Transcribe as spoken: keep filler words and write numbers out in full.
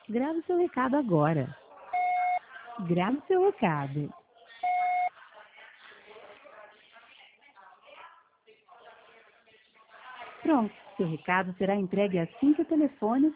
Grave seu recado agora. Grave seu recado. Pronto, seu recado será entregue assim que o telefone